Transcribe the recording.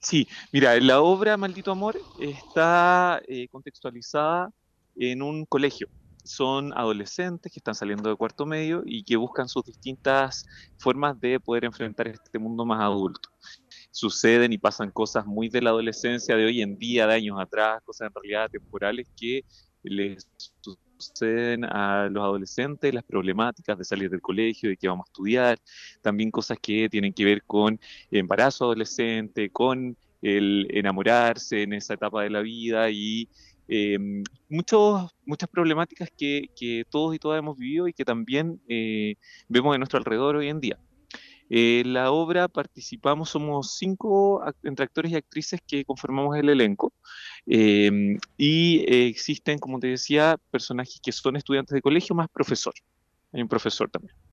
Sí, mira, la obra Maldito Amor está contextualizada en un colegio. Son adolescentes que están saliendo de cuarto medio y que buscan sus distintas formas de poder enfrentar este mundo más adulto. Suceden y pasan cosas muy de la adolescencia de hoy en día, de años atrás, cosas en realidad temporales que les suceden a los adolescentes, las problemáticas de salir del colegio, de qué vamos a estudiar, también cosas que tienen que ver con embarazo adolescente, con el enamorarse en esa etapa de la vida y eh, muchas problemáticas que todos y todas hemos vivido y que también vemos en nuestro alrededor hoy en día. La obra participamos, somos cinco entre actores y actrices que conformamos el elenco. Existen, como te decía, personajes que son estudiantes de colegio más profesor. Hay un profesor también.